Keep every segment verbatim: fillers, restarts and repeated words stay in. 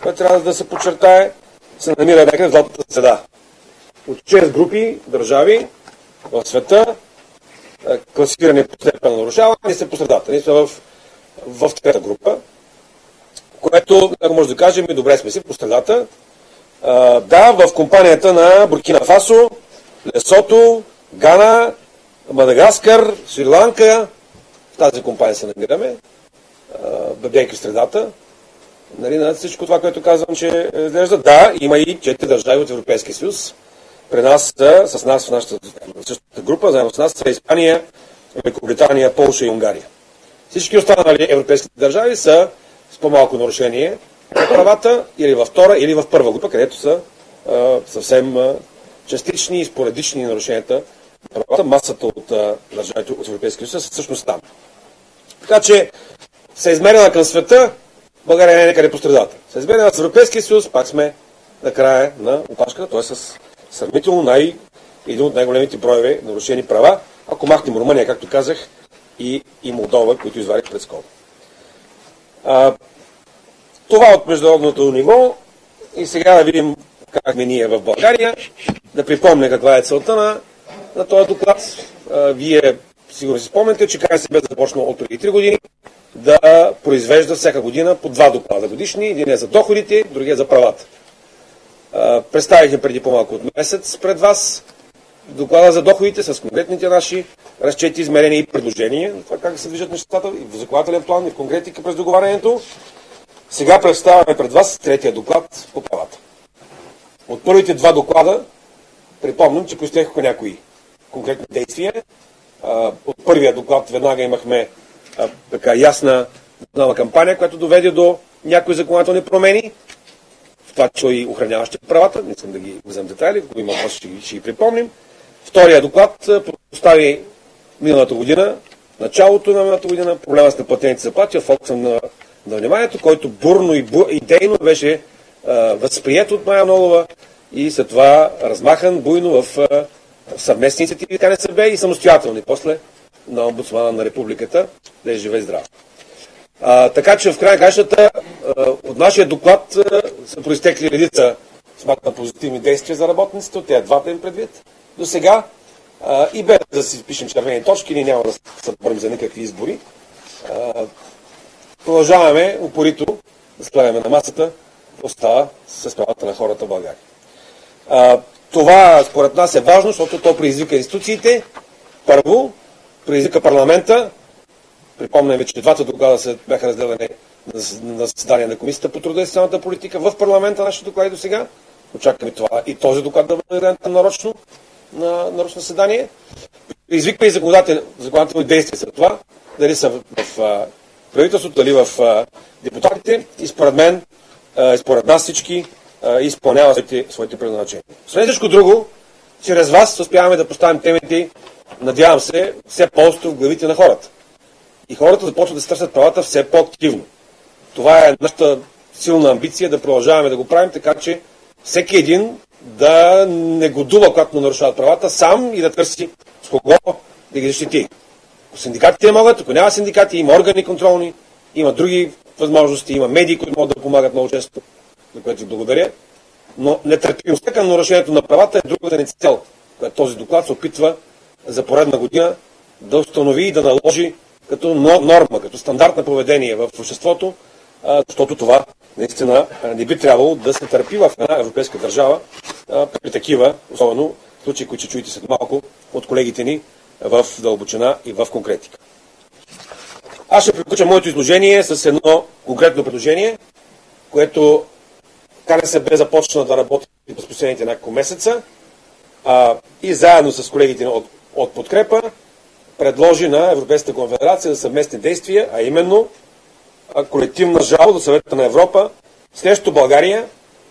което трябва да се подчертае, се намира някъде в златната среда. От шест групи държави в света, класифирани по степен на нарушаване, ние сме по средата. Ние сме в, в трета група, което, ако може да кажем, и добре сме си по средата. А, да, в компанията на Буркина Фасо, Лесото, Гана, Мадагаскар, Шри-Ланка, в тази компания се намираме, бъдейки в средата. Нали, на всичко това, което казвам, че изглежда. Да, има и четири държави от Европейския съюз. При нас са, с нас в нашата същата група, заедно с нас са Испания, Великобритания, Полша и Унгария. Всички останали европейски държави са с по-малко нарушение на правата или във втора, или в първа група, където са а, съвсем а, частични и споредични нарушенията на правата. Масата от а, държавите от Европейския съюз са всъщност там. Така че се измерена към света, България не е някъде по средата. Се измерена с Европейския съюз, пак сме на края на опашката, т.е. с сравнително най- един от най-големите броеве нарушени права, ако махнем Румъния, както казах, и, и Молдова, които извадих пред скоро. А, това от международното ниво и сега да видим как сме ние в България, да припомня каква е целта на, на този доклад. А, вие сигурно си спомняте, че КСБ започна от преди три години да произвежда всяка година по два доклада годишни. Един е за доходите, другия е за правата. Представихме преди по-малко от месец пред вас доклада за доходите с конкретните наши разчети, измерения и предложения. Това как се движат нещата и в законодателен план, и в конкретика през договарянето. Сега представяме пред вас третия доклад по правата. От първите два доклада припомням, че поистеха някои конкретни действия. От първия доклад веднага имахме така ясна нова кампания, която доведе до някои законодателни промени. Това, че и охраняващи правата, не искам да ги взем детайли, ако има въпрос, ще, ще ги припомним. Втория доклад постави миналата година, началото на миналата година, проблема с неплатените заплати, фокуса на, на вниманието, който бурно и бу, идейно беше а, възприят от Мая Манолова и след това размахан буйно в а, съвместни инициативи КНСБ и самостоятелни после на омбудсмана на републиката, да е живе и здрав. А, така че в края гащата от нашия доклад а, са произтекли редица смятам позитивни действия за работниците, от тези двата им предвид до сега. А, и без да си пишем червени точки, ние няма да се борим за никакви избори. А, продължаваме упорито да слагаме на масата остава с правата на хората в България. А, това според нас е важно, защото то предизвика институциите. Първо, предизвика парламента. Припомням ви, че двата доклада се бяха разделени на заседание на Комисията по труда и социалната политика в парламента, нашите доклади до сега. Очакваме това и този доклад да бъде нарочно на нарочно заседание. Извиква и законодателни действия за това, дали са в, в, в правителството, дали в а, депутатите и според мен, а, и според нас всички а, изпълнява своите, своите предназначения. След всичко друго, чрез вас успяваме да поставим темите, надявам се, все по-остро в главите на хората. И хората започват да се търсят правата все по-активно. Това е нашата силна амбиция да продължаваме да го правим, така че всеки един да не годува, когато му нарушават правата, сам и да търси с кого да ги защити. Ако синдикатите могат, ако няма синдикати, има органи контролни, има други възможности, има медии, които могат да помагат много често, за което ви благодаря. Но нетърпимостта към нарушението на правата е другата ни цел, която този доклад се опитва за поредна година да установи и да наложи като норма, като стандартно поведение в обществото, защото това наистина не би трябвало да се търпи в една европейска държава при такива, особено случаи, които ще чуете след малко от колегите ни в дълбочина и в конкретика. Аз ще приключа моето изложение с едно конкретно предложение, което КНСБ започна да работи през последните няколко месеца а, и заедно с колегите от, от подкрепа предложи на Европейската конфедерация за съвместни действия, а именно а, колективна жалба до Съвета на Европа срещу България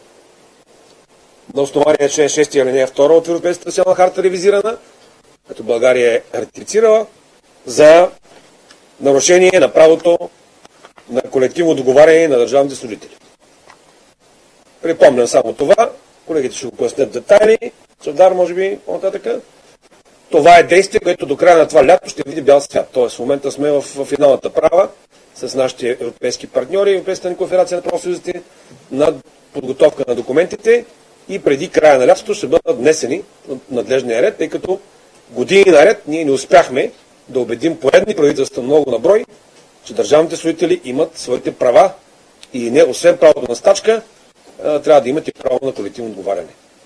на основание член шести алинея втора от Европейската социална харта ревизирана, като България е ратифицирала, за нарушение на правото на колективно договаряне на държавните служители. Припомням само това, колегите ще го пояснят детайли, Чавдар може би по-нататъка. Това е действие, което до края на това лято ще види бял свят. Тоест в момента сме в финалната права с нашите европейски партньори, Европейската конфедерация на правосъюзите, на подготовка на документите и преди края на лятото ще бъдат внесени от надлежния ред, тъй като години наред ние не успяхме да убедим поредни правителства много на брой, че държавните служители имат своите права и не, освен правото на стачка, трябва да имат и право на колективно отговаряне.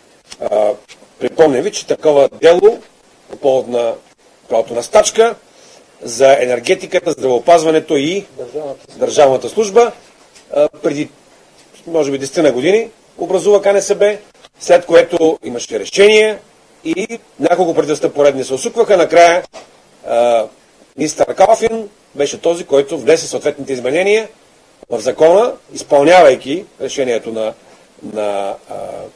Припомням ви, че такова дело по повод на правото на стачка за енергетиката, здравеопазването и държавната, държавната служба преди, може би, десет на години образува КНСБ, след което имаше решение и няколко правителства поредни се усукваха. Накрая министър Калфин беше този, който внесе съответните изменения в закона, изпълнявайки решението на, на а,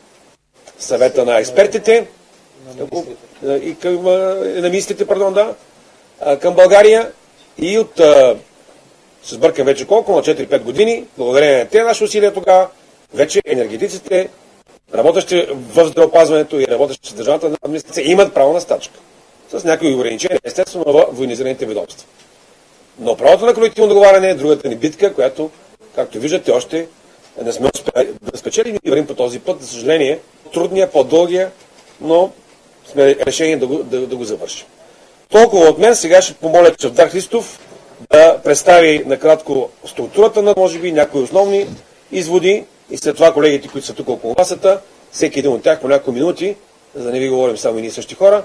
съвета на експертите на министрите, и към, на министрите, пардон, да, а, към България и от, а, се сбъркам вече колко, на четири-пет години, благодарение на тези наши усилия тогава, вече енергетиците, работещи в здравеопазването и работещи в държавната администрация, имат право на стачка. С някои ограничения, естествено, в военизираните ведомства. Но правото на колективно договаряне е другата ни битка, която, както виждате, още не сме успели да спечелим и вървим по този път. За съжаление, трудния, по-дългия, но сме решени да го, да, да го завършим. Толкова от мен. Сега ще помоля Чавдар Христов да представи накратко структурата на, може би, някои основни изводи и след това колегите, които са тук около масата, всеки един от тях по няколко минути, за да не ви говорим само и ние същи хора,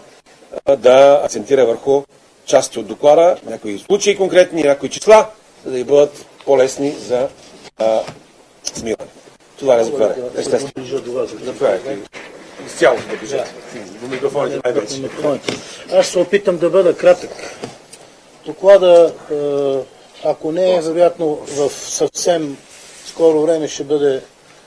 да акцентира върху части от доклада, някои случаи конкретни, някои числа, за да и бъдат по-лесни за а, смиване. Това е заповядайте. Естествено. Заповядайте. Изцяло се доближете. До микрофоните най-вече. Аз се опитам да бъда кратък. Доклада, ако не е, вероятно в съвсем скоро време ще бъде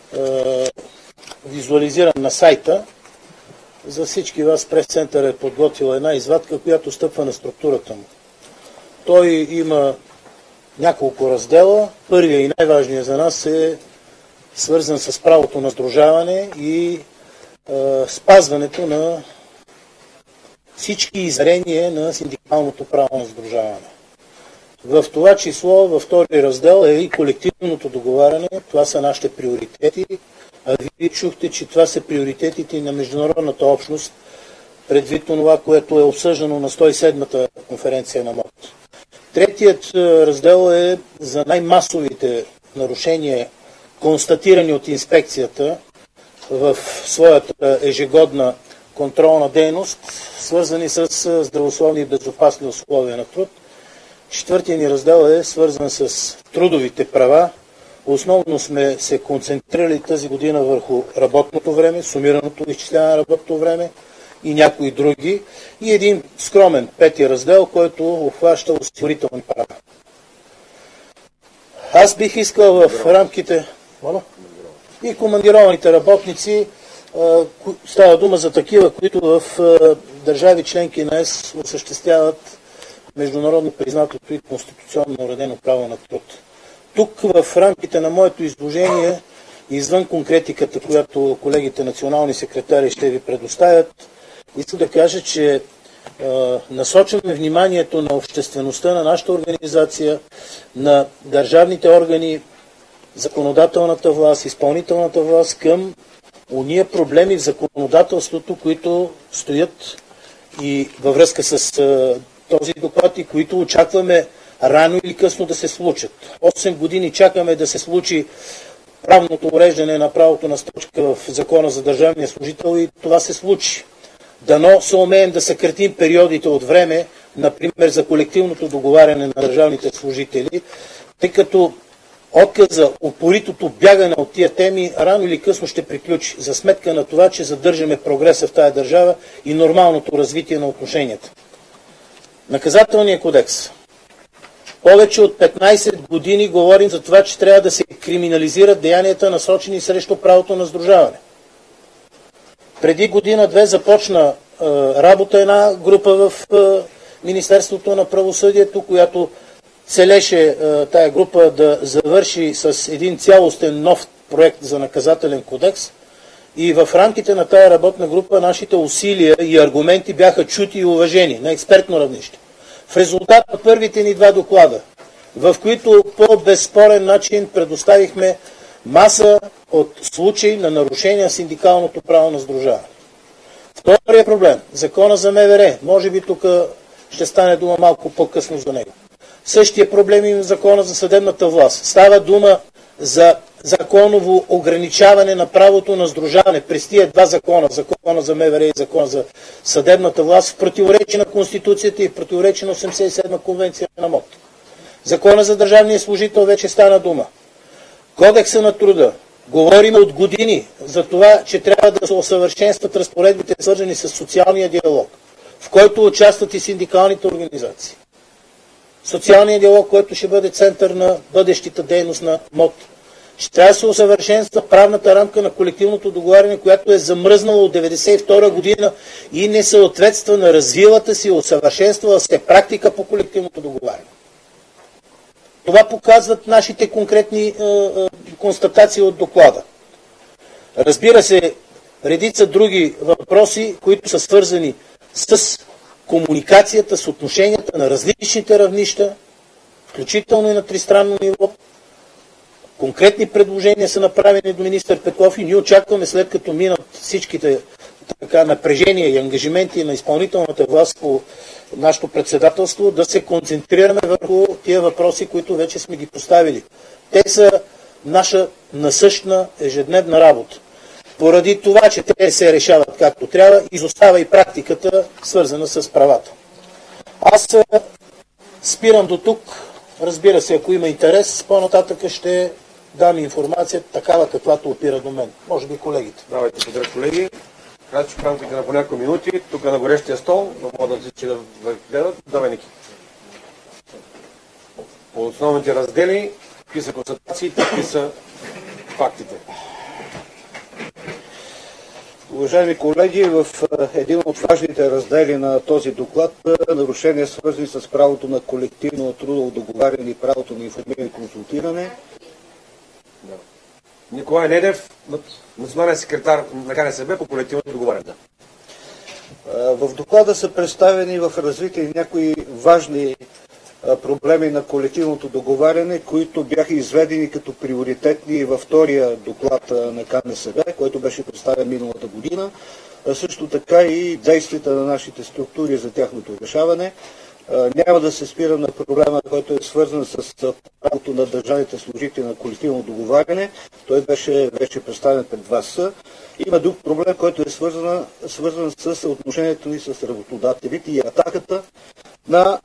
визуализиран на сайта. За всички вас прес-център е подготвил една извадка, която стъпва на структурата му. Той има няколко раздела. Първият и най-важният за нас е свързан с правото на сдружаване и е, спазването на всички измерения на синдикалното право на сдружаване. В това число, във втори раздел е и колективното договаряне. Това са нашите приоритети. А вие чухте, че това са приоритетите на международната общност, предвид това, което е обсъждано на сто и седмата конференция на МОД. Третият раздел е за най-масовите нарушения, констатирани от инспекцията в своята ежегодна контролна дейност, свързани с здравословни и безопасни условия на труд. Четвъртият ни раздел е свързан с трудовите права. Основно сме се концентрирали тази година върху работното време, сумираното изчисляване на работното време и някои други. И един скромен пети раздел, който обхваща осигурителни права. Аз бих искал в рамките и командированите работници, става дума за такива, които в държави членки на ЕС осъществяват международно признатото и конституционно уредено право на труд. Тук в рамките на моето изложение, извън конкретиката, която колегите национални секретари ще ви предоставят, искам да кажа, че е, насочваме вниманието на обществеността, на нашата организация, на държавните органи, законодателната власт, изпълнителната власт към уния проблеми в законодателството, които стоят и във връзка с е, този доклад и които очакваме рано или късно да се случат. осем години чакаме да се случи правното уреждане на правото на стачка в Закона за държавния служител и това се случи. Дано се умеем да съкратим периодите от време, например за колективното договаряне на държавните служители, тъй като отказа, упоритото бягане от тия теми рано или късно ще приключи, за сметка на това, че задържаме прогреса в тая държава и нормалното развитие на отношенията. Наказателният кодекс. Повече от петнайсет години говорим за това, че трябва да се криминализират деянията, насочени срещу правото на сдружаване. Преди година-две започна е, работа една група в е, Министерството на правосъдието, която целеше е, тая група да завърши с един цялостен нов проект за наказателен кодекс. И в рамките на тая работна група нашите усилия и аргументи бяха чути и уважени на експертно равнище. В резултат на първите ни два доклада в които по безспорен начин предоставихме маса от случаи на нарушение на синдикалното право на сдружаване. Втория проблем, закона за М В Р, може би тук ще стане дума малко по-късно за него. Същия проблем има закона за съдебната власт. Става дума за законово ограничаване на правото на сдружаване през тия два закона, закона за М В Р и закона за съдебната власт, в противоречие на Конституцията и в противоречие на осемдесет и седма конвенция на МОТ. Закона за държавния служител вече стана дума. Кодекса на труда. Говорим от години за това, че трябва да се усъвършенстват разпоредбите, свързани с социалния диалог, в който участват и синдикалните организации. Социалният диалог, който ще бъде център на бъдещата дейност на МОТ. Ще трябва да се усъвършенства правната рамка на колективното договаряне, която е замръзнала от деветдесет и втора година и не съответства на развилата си, усъвършенствала се практика по колективното договаряне. Това показват нашите конкретни е, е, констатации от доклада. Разбира се, редица други въпроси, които са свързани с комуникацията, с отношенията на различните равнища, включително и на тристранно ниво. Конкретни предложения са направени до министър Петков и ние очакваме, след като минат всичките така, напрежения и ангажименти на изпълнителната власт по нашето председателство, да се концентрираме върху тия въпроси, които вече сме ги поставили. Те са наша насъщна ежедневна работа. Поради това, че те се решават както трябва, изостава и практиката, свързана с правата. Аз спирам до тук. Разбира се, ако има интерес, по-нататък ще дам информация такава, каквато опира до мен. Може би колегите. Давайте, подред, колеги. Кратко в рамките на по няколко минути, тук на горещия стол, да могат всички да гледат. Давай, Ники. По основните раздели, какви са констатациите, какви са фактите. Уважаеми колеги, в един от важните раздели на този доклад нарушения, свързани с правото на колективно трудово договаряне и правото на информиране и консултиране. Да. Николай Недев, национален секретар на К Н С Б по колективното договаряне. В доклада са представени в развитие някои важни проблеми на колективното договаряне, които бяха изведени като приоритетни във втория доклад на К Н С Б, който беше представен миналата година. Също така и действията на нашите структури за тяхното решаване. Няма да се спира на проблема, който е свързан с правото на държавните служители на колективно договаряне. Той беше вече представен пред вас. Има друг проблем, който е свързан, свързан с отношението ни с работодателите и атаката на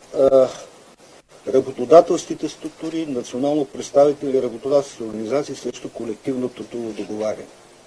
работодателските структури, национално представители работодателски организации срещу колективното трудово договаряне.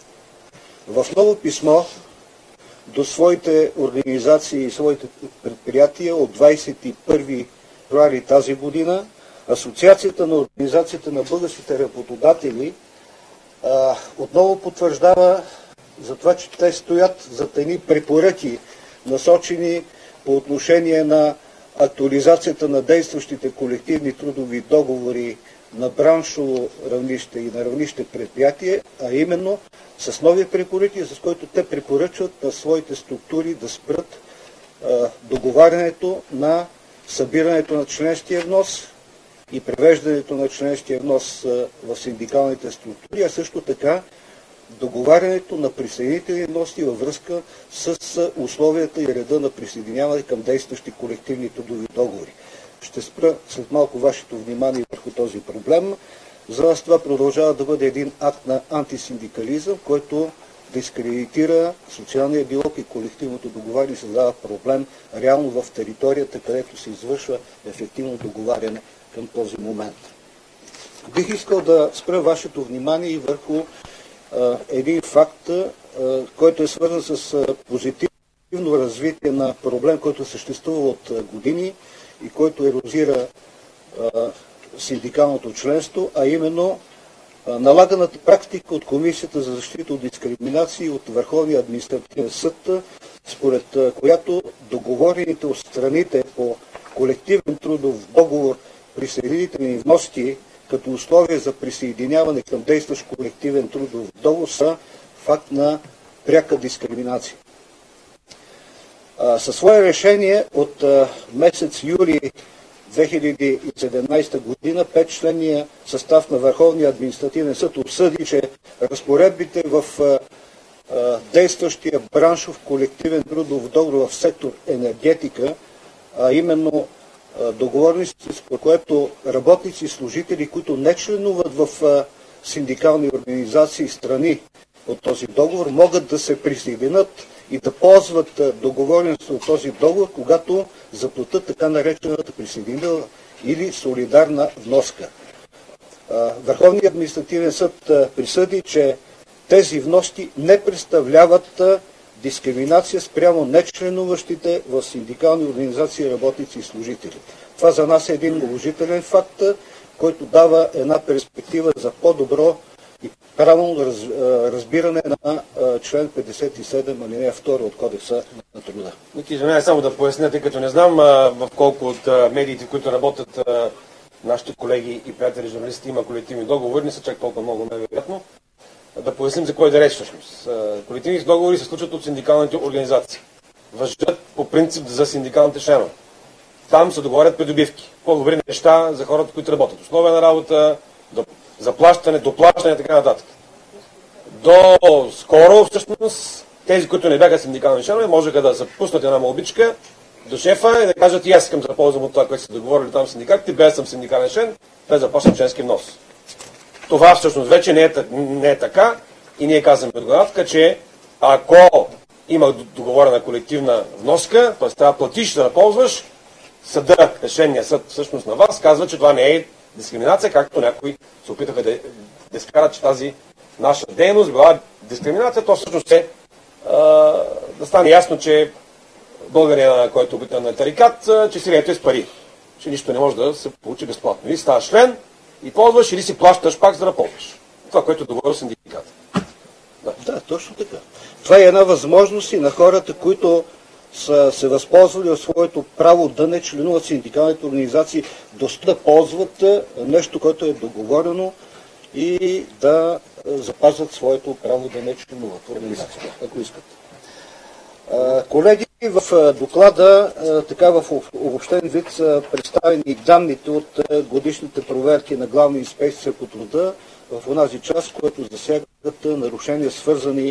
В ново писмо до своите организации и своите предприятия от двадесет и първи февруари тази година Асоциацията на организацията на българските работодатели а, отново потвърждава за това, че те стоят зад едни препоръки, насочени по отношение на актуализацията на действащите колективни трудови договори на браншово равнище и на равнище предприятие, а именно с нови препоръки, с които те препоръчват на своите структури да спрат а, договарянето на събирането на членския внос и превеждането на членския внос а, в синдикалните структури, а също така договарянето на присъединителни вноски във връзка с условията и реда на присъединяване към действащи колективни трудови договори. Ще спра след малко вашето внимание върху този проблем. За нас това продължава да бъде един акт на антисиндикализъм, който дискредитира социалния диалог и колективното договаряне и създава проблем реално в територията, където се извършва ефективно договаряне към този момент. Бих искал да спра вашето внимание и върху а, един факт, а, който е свързан с а, позитивно развитие на проблем, който съществува от а, години и който ерозира а, синдикалното членство, а именно а, налаганата практика от Комисията за защита от дискриминация и от Върховния административен съд, според а, която договорените от страните по колективен трудов договор присъединителни вноски като условие за присъединяване към действащ колективен трудов договор са факт на пряка дискриминация. А, със свое решение от а, месец юли две хиляди и седемнадесета година петчленния състав на Върховния административен съд обсъди, че разпоредбите в а, а, действащия браншов колективен трудов договор в сектор енергетика, а именно а, договорности, с което работници и служители, които не членуват в а, синдикални организации страни от този договор, могат да се присъединят и да ползват договореност от този договор, когато заплатят така наречената присъединителна или солидарна вноска. Върховният административен съд присъди, че тези вноски не представляват дискриминация спрямо нечленуващите в синдикални организации работници и служители. Това за нас е един положителен факт, който дава една перспектива за по-добро и правилно раз, разбиране на член петдесет и седем, алинея втора от Кодекса на труда. Ники, извинявай, само да поясня, тъй като не знам а, в колко от а, медиите, в които работят а, нашите колеги и приятели журналисти, има колективни договори, не са чак толкова много, невероятно. Да поясним за кой да реч всъщност. Колективни договори се случват от синдикалните организации. Важат по принцип за синдикалните членове. Там се договарят придобивки. По-добри неща за хората, които работят. Условия на работа, заплащане, доплащане и така нататък. До скоро, всъщност, тези, които не бяха синдикални членове, можеха да запуснат една молбичка до шефа и да кажат: и аз искам да ползвам от това, което са договорили там синдикатите, без съм синдикален член, без да плащам членски внос. Това всъщност вече не е, не е така и ние казваме от главата, че ако има договорена колективна вноска, т.е. трябва да платиш, да ползваш, съда, решения съд всъщност на вас казва, че това не е дискриминация, както някои се опитаха да, да скарат, че тази наша дейност била дискриминация. То всъщност е а, да стане ясно, че българина, който опита на тарикат, че сиреето е с пари. Че нищо не може да се получи безплатно. Или ставаш член и ползваш, или си плащаш пак, за да ползваш. Това, което е договорил синдиката. Да. да, точно така. Това е една възможност и на хората, които са се възползвали от своето право да не членуват синдикалните организации, доста да ползват нещо, което е договорено и да запазват своето право да не членуват в организацията, ако искат. Колеги, в доклада, така в обобщен вид, са представени данните от годишните проверки на Главна инспекция по труда в онази част, която засягат нарушения, свързани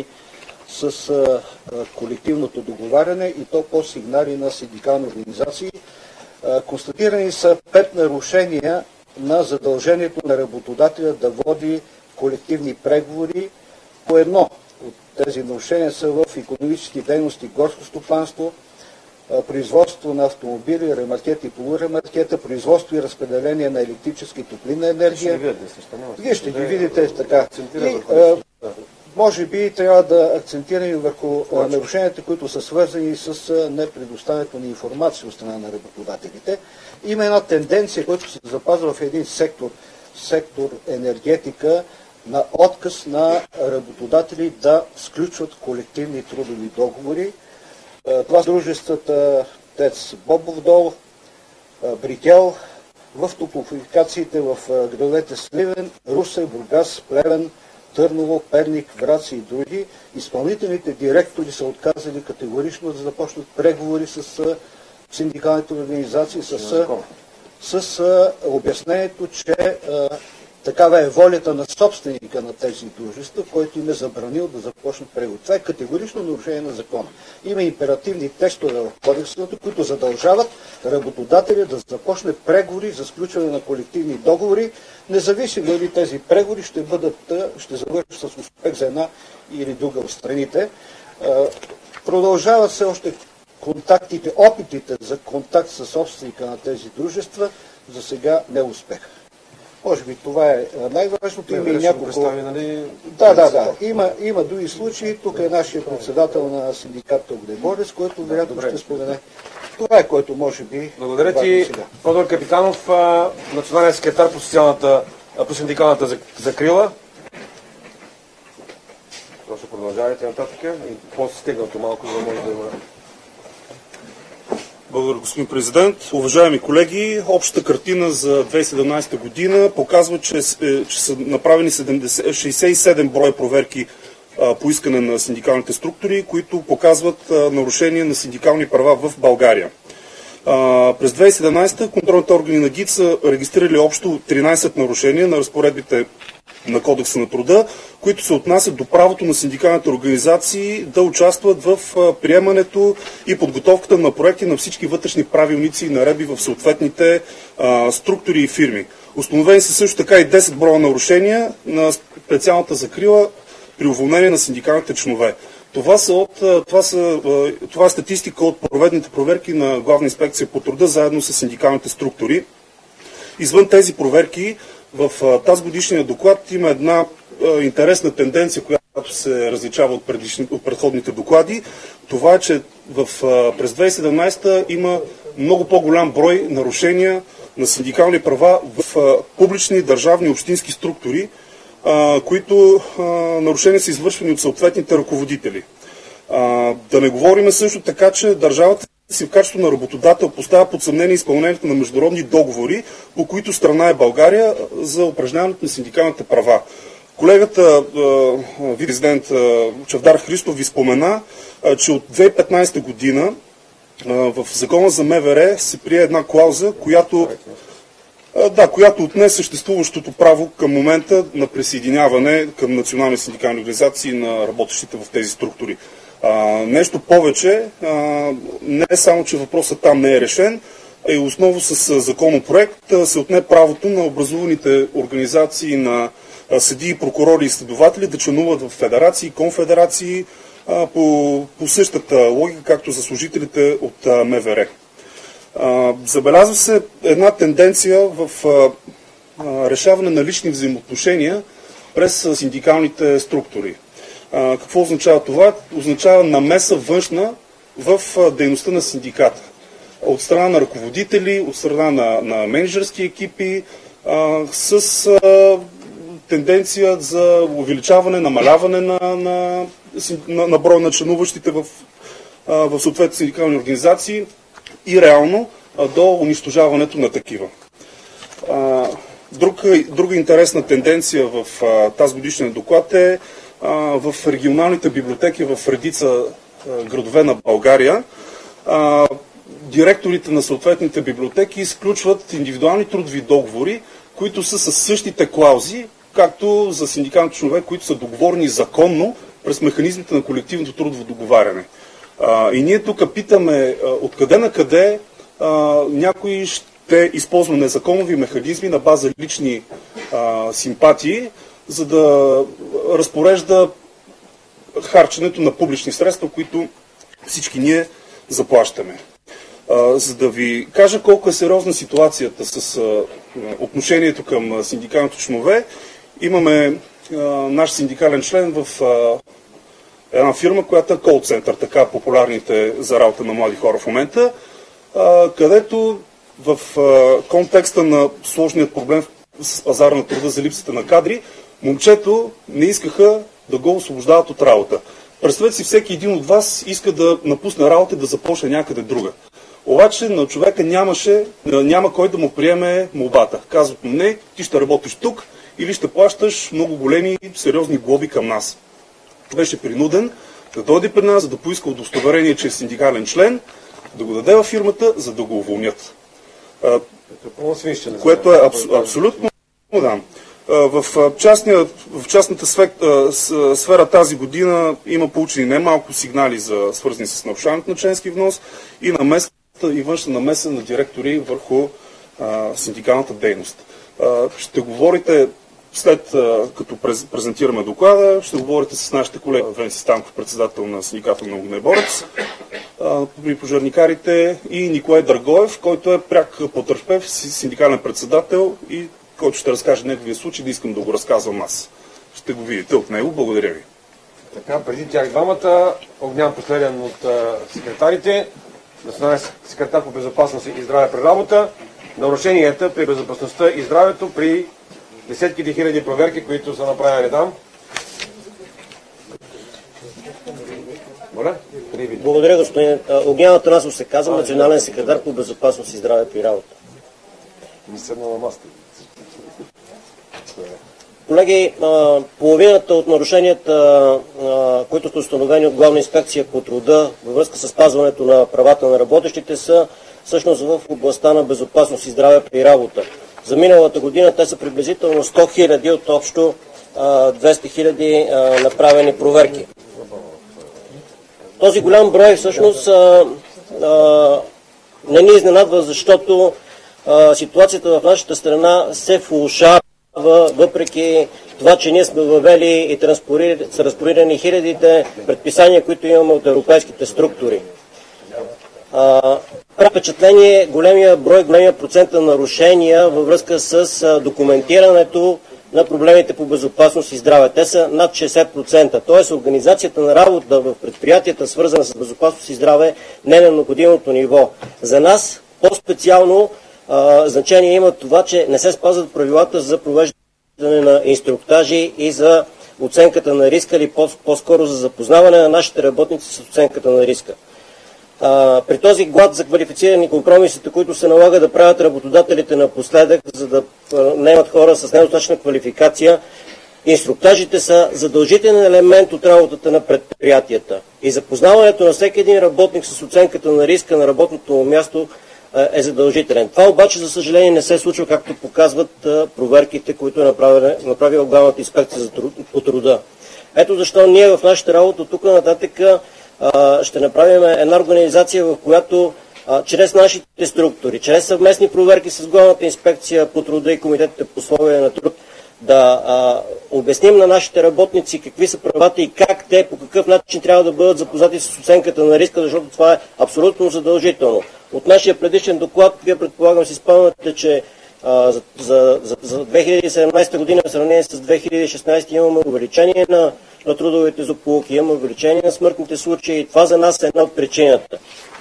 с а, колективното договаряне и то по сигнали на синдикални организации. А, констатирани са пет нарушения на задължението на работодателя да води колективни преговори. По едно от тези нарушения са в икономически дейности, горско стопанство, а, производство на автомобили, ремаркета и полуремаркета, производство и разпределение на електрическа и топлинна енергия. Вие ще ги видите така. И, а, може би трябва да акцентираме върху а, нарушенията, които са свързани с а, непредоставянето на информация от страна на работодателите. Има една тенденция, която се запазва в един сектор, сектор енергетика, на отказ на работодатели да сключват колективни трудови договори. А, това са дружествата ТЕЦ Бобов дол, а, Брикел, в топлофикациите в а, градовете Сливен, Русе, Бургас, Плевен, Търново, Перник, Враца и други. Изпълнителните директори са отказали категорично да започнат преговори с синдикалните организации, с, с а, обяснението, че а, такава е волята на собственика на тези дружества, който им е забранил да започнат преговори. Това е категорично нарушение на закона. Има императивни текстове в кодекса, които задължават работодателя да започне преговори за сключване на колективни договори, независимо дали тези преговори ще бъдат, ще завършат с успех за една или друга от страните. Продължават се още контактите, опитите за контакт с собственика на тези дружества, за сега не успех. Може би това е най-важното. Има и няколко... Нали... Да, да, да. Има, има други случаи. Тук е нашия председател на синдиката Огнеборец, който вероятно ще спомене. Това е, което може би... Благодаря ти, Тодор Капитанов, национален секретар по, социалната, по синдикалната закрила. Просто продължавайте нататък и по-стегнато малко, за да може да има... Благодаря, господин президент. Уважаеми колеги, общата картина за две хиляди и седемнадесета година показва, че, че са направени шейсет и седем броя проверки а, по искане на синдикалните структури, които показват а, нарушение на синдикални права в България. А, през две хиляди и седемнадесета контролните органи на ГИТ са регистрирали общо тринадесет нарушения на разпоредбите на Кодекса на труда, които се отнасят до правото на синдикалните организации да участват в приемането и подготовката на проекти на всички вътрешни правилници и наредби в съответните а, структури и фирми. Установени са също така и десет броя нарушения на специалната закрила при уволнение на синдикалните членове. Това, са от, това, са, това е статистика от проведените проверки на Главна инспекция по труда заедно с синдикалните структури. Извън тези проверки, в тази годишния доклад има една интересна тенденция, която се различава от, от предходните доклади. Това е, че в, през две хиляди и седемнадесета има много по-голям брой нарушения на синдикални права в публични, държавни и общински структури, които нарушения са извършвани от съответните ръководители. Да не говорим също така, че държавата си в качеството на работодател поставя под съмнение изпълнението на международни договори, по които страна е България за упражняването на синдикалните права. Колегата вицепрезидент Чавдар Христов ви спомена, че от две хиляди и петнадесета година в Закона за МВР се прие една клауза, която Да, която отне съществуващото право към момента на присъединяване към национални синдикални организации на работещите в тези структури. А, нещо повече, а, не е само, че въпросът там не е решен, а и основно с законопроект се отне правото на образуваните организации на съдии, прокурори и следователи да членуват в федерации, конфедерации а, по, по същата логика, както за служителите от а, МВР. Забелязва се една тенденция в решаване на лични взаимоотношения през синдикалните структури. Какво означава това? Означава намеса външна в дейността на синдиката. От страна на ръководители, от страна на, на менеджерски екипи, с тенденция за увеличаване, намаляване на, на, на, на броя на членуващите в, в съответните синдикални организации и реално до унищожаването на такива. Друга, друга интересна тенденция в тази годишния доклад е в регионалните библиотеки в редица градове на България. Директорите на съответните библиотеки изключват индивидуални трудови договори, които са със същите клаузи, както за синдикалните членове, които са договорени законно през механизмите на колективното трудово договаряне. А, и ние тук питаме а, откъде на къде а, някой ще използва незаконови механизми на база лични а, симпатии, за да разпорежда харченето на публични средства, които всички ние заплащаме. А, за да ви кажа колко е сериозна ситуацията с а, отношението към синдикалните членове, имаме а, наш синдикален член в а, една фирма, която е call center, така популярните за работа на млади хора в момента, където в контекста на сложният проблем с пазара на труда за липсата на кадри, момчето не искаха да го освобождават от работа. Представете си, всеки един от вас иска да напусне работа и да започне някъде друга. Обаче на човека нямаше, няма кой да му приеме молбата. Казват му: не, ти ще работиш тук или ще плащаш много големи сериозни глоби към нас. Беше принуден да дойде при нас, за да поиска удостоверение, че е синдикален член, да го даде във фирмата, за да го уволнят. А, което е абс, абсолютно да. В, частния, в частната сфера тази година има получени немалко сигнали, за свързани с нарушаването на членски внос и наместа и външна намеса на директори върху а, синдикалната дейност. А, ще говорите след като презентираме доклада, ще говорите с нашите колеги Венци Станков, председател на синдиката на огнеборец, при пожарникарите, и Николай Драгоев, който е пряк потърпев, синдикален председател, и който ще разкаже неговия случай, да искам да го разказвам аз. Ще го видите от него. Благодаря ви. Така, преди тях двамата, Огнян последен от а, секретарите, национален секретар по безопасност и здраве при работа, нарушенията при безопасността и здравето при десетките хиляди проверки, които са направени там. Благодаря, господин. Огнян Атанасов се казва, национален секретар по безопасност и здраве при работа. Колеги, половината от нарушенията, които са установени от Главна инспекция по труда във връзка с спазването на правата на работещите, са всъщност в областта на безопасност и здраве при работа. За миналата година те са приблизително сто хиляди от общо двеста хиляди направени проверки. Този голям брой всъщност а, а, не ни изненадва, защото а, ситуацията в нашата страна се влошава, въпреки това, че ние сме въвели и са разпорирани хилядите предписания, които имаме от европейските структури. Прави впечатление големия брой, големия процент на нарушения във връзка с а, документирането на проблемите по безопасност и здраве. Те са над шейсет процента. Т.е. организацията на работа в предприятията, свързана с безопасност и здраве, не е на необходимото ниво. За нас по-специално а, значение има това, че не се спазват правилата за провеждане на инструктажи и за оценката на риска, или по-скоро за запознаване на нашите работници с оценката на риска. А, при този глад за квалифицирани компромисите, които се налага да правят работодателите напоследък, за да наемат хора с недостатъчна квалификация, инструктажите са задължителен елемент от работата на предприятията. И запознаването на всеки един работник с оценката на риска на работното му място е задължителен. Това обаче, за съжаление, не се случва, както показват проверките, които е направила Главната инспекция за труд, по труда. Ето защо ние в нашата работа тук нататък ще направим една организация, в която а, чрез нашите структури, чрез съвместни проверки с Главната инспекция по труда и комитетите по условия на труд, да а, обясним на нашите работници какви са правата и как те, по какъв начин трябва да бъдат запознати с оценката на риска, защото това е абсолютно задължително. От нашия предишен доклад, вие предполагам си спомняте, че а, за, за, за, за две хиляди и седемнадесета година в сравнение с две хиляди и шестнадесета имаме увеличение на на трудовите злополуки, има увеличение на смъртните случаи и това за нас е една от причината.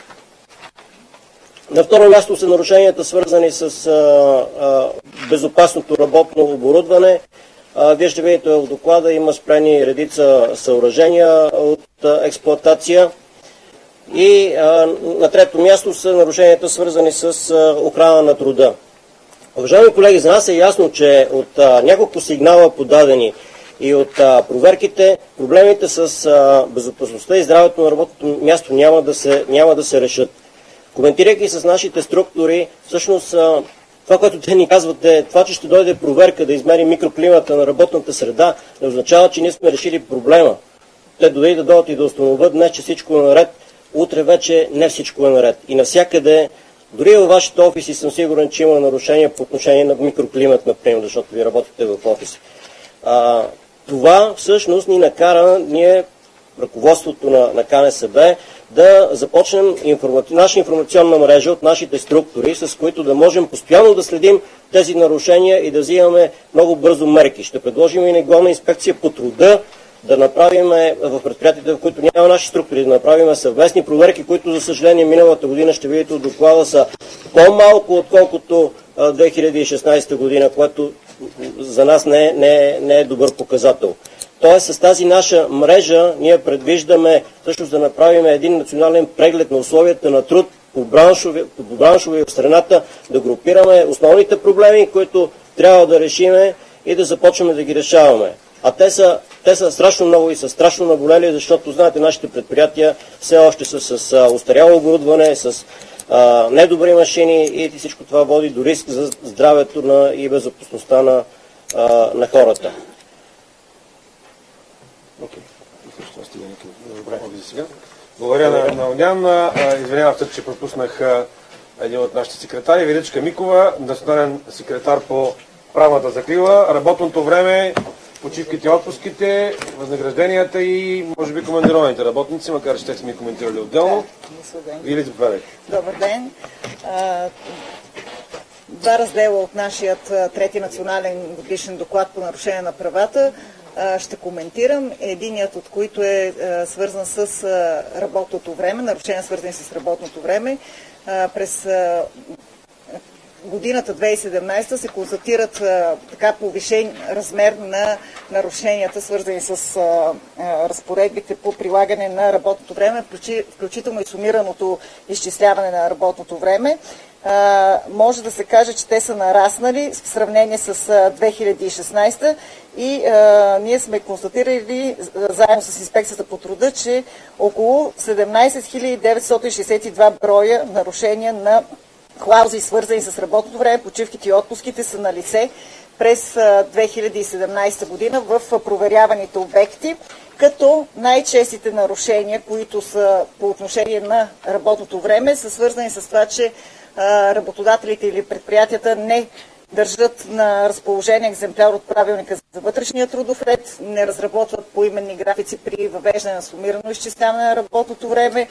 На второ място са нарушенията, свързани с а, а, безопасното работно оборудване. А, вие ще видите в доклада, има спрени редица съоръжения от а, експлоатация. И а, на трето място са нарушенията, свързани с а, охрана на труда. Уважаеми колеги, за нас е ясно, че от а, няколко сигнала подадени и от а, проверките, проблемите с а, безопасността и здравето на работното място няма да се, няма да се решат. Коментирайки с нашите структури, всъщност а, това, което те ни казват е, това, че ще дойде проверка да измери микроклимата на работната среда, не означава, че ние сме решили проблема. Те дойде да дойдат и да установят днес, че всичко е наред, утре вече не всичко е наред. И навсякъде, дори във вашите офиси съм сигурен, че има нарушения по отношение на микроклимат, например, защото ви работите в офиси. А, това всъщност ни накара, ние, ръководството на, на КНСБ, да започнем информати... наша информационна мрежа от нашите структури, с които да можем постоянно да следим тези нарушения и да взимаме много бързо мерки. Ще предложим и на Главна инспекция по труда да направим в предприятията, в които няма наши структури, да направим съвместни проверки, които, за съжаление, миналата година ще видите от доклада са по-малко, отколкото две хиляди и шестнадесета година, което за нас не е, не е, не е добър показател. Тоест, с тази наша мрежа ние предвиждаме всъщност да направим един национален преглед на условията на труд по браншови, по браншови в страната, да групираме основните проблеми, които трябва да решиме и да започваме да ги решаваме. А те са, те са страшно много и са страшно наболели, защото, знаете, нашите предприятия все още са с а, устаряло оборудване, с а, недобри машини и всичко това води до риск за здравето на, и безопасността на, а, на хората. Okay. Благодаря на, на Огнян. Извинявам се, че пропуснах един от нашите секретари, Величка Микова, национален секретар по правната закрила, работното време, почивките и отпуските, възнагражденията и може би командированите работници, макар че те сме коментирали отделно. Или заповядайте. Добър ден. Два раздела от нашият трети национален годишен доклад по нарушение на правата ще коментирам. Единият от които е свързан с работното време, нарушения свързани с работното време. През годината две хиляди и седемнадесета се констатират а, така повишен размер на нарушенията, свързани с а, а, разпоредбите по прилагане на работното време, включително и сумираното изчисляване на работното време. А, може да се каже, че те са нараснали в сравнение с а, две хиляди и шестнадесета и а, ние сме констатирали а, заедно с Инспекцията по труда, че около седемнадесет хиляди деветстотин шестдесет и два броя нарушения на клаузи, свързани с работното време, почивките и отпуските са на лице през а, две хиляди и седемнадесета година в а, проверяваните обекти, като най-честите нарушения, които са по отношение на работното време, са свързани с това, че работодателите или предприятията не държат на разположение екземпляр от правилника за вътрешния трудов ред, не разработват поименни графици при въвеждане на сумирано изчисляване на работното време,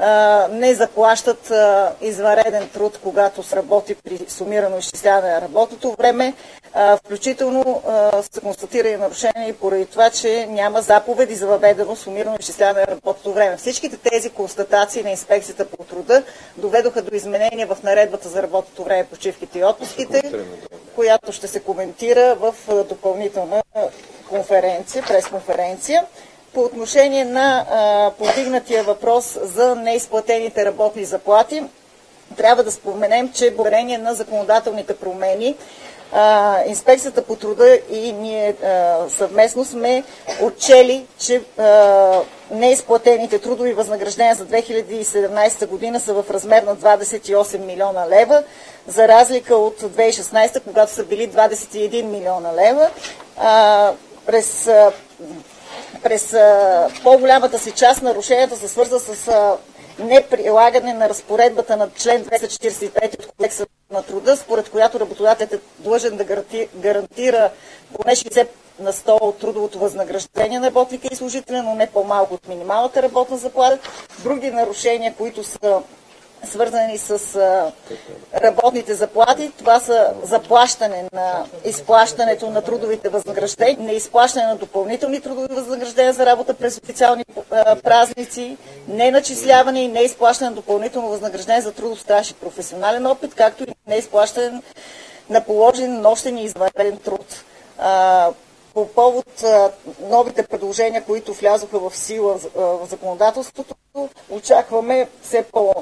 не заплащат извънреден труд, когато се работи при сумирано изчисляване на работното време. Включително са констатирани нарушения и поради това, че няма заповеди за въведено сумирано изчисляване на работното време. Всичките тези констатации на Инспекцията по труда доведоха до изменения в наредбата за работното време, почивките и отпуските, която ще се коментира в допълнителна конференция, пресконференция. По отношение на а, повдигнатия въпрос за неизплатените работни заплати, трябва да споменем, че благодарение на законодателните промени, а, Инспекцията по труда и ние а, съвместно сме отчели, че а, неизплатените трудови възнаграждения за две хиляди и седемнадесета година са в размер на двадесет и осем милиона лева, за разлика от две хиляди и шестнадесета, когато са били двадесет и един милиона лева. А, през а, През по-голямата си част нарушенията се свързва с а, неприлагане на разпоредбата на член двеста четиридесет и пет от Кодекса на труда, според която работодателят е длъжен да гаранти, гарантира поне шейсет на сто от трудовото възнаграждение на работника и служителя, но не по-малко от минималната работна заплата. Други нарушения, които са свързани с а, работните заплати. Това са заплащане на изплащането на трудовите възнаграждения, неизплащане на допълнителни трудови възнаграждения за работа през официални а, празници, неначисляване и неизплащане на допълнително възнаграждение за трудов стаж и професионален опит, както и неизплащане на положен нощен и извънреден труд. А, по повод а, новите предложения, които влязоха в сила а, в законодателството, очакваме все по